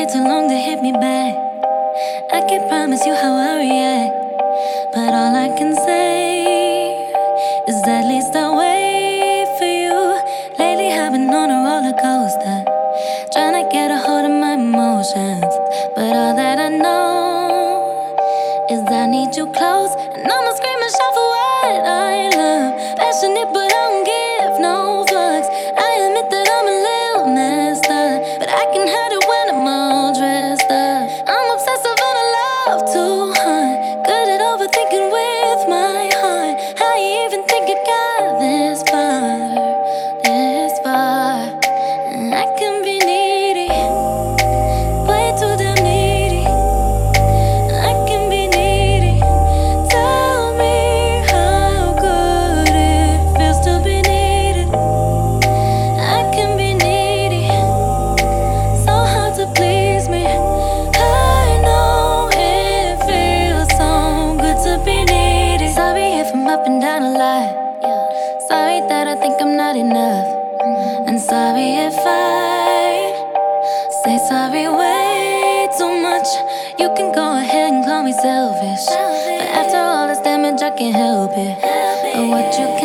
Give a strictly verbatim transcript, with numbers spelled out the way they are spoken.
too long to hit me back. I can't promise you how I react, but all I can say is at least I'll wait for you. Lately I've been on a roller coaster, trying to get a hold of my emotions, but all that I know is I need you close. And I'ma scream and shout for what I love. Passionate but I don't give no fucks. I admit that I'm a little messed up, but I can hide it when I'm all dressed up. I'm obsessive and I love to hunt, good at overthinking with my heart. How you even think it got this far, this far? I can be needy, way too damn needy. I can be needy. Tell me how good it feels to be needed. I can be needy, so hard to please me. I know it feels so good to be needy. Sorry if I'm up and down a lot. Sorry that I think I'm not enough. And sorry if I say sorry way too much. You can go ahead and call me selfish, but after all this damage I can't help it. But what you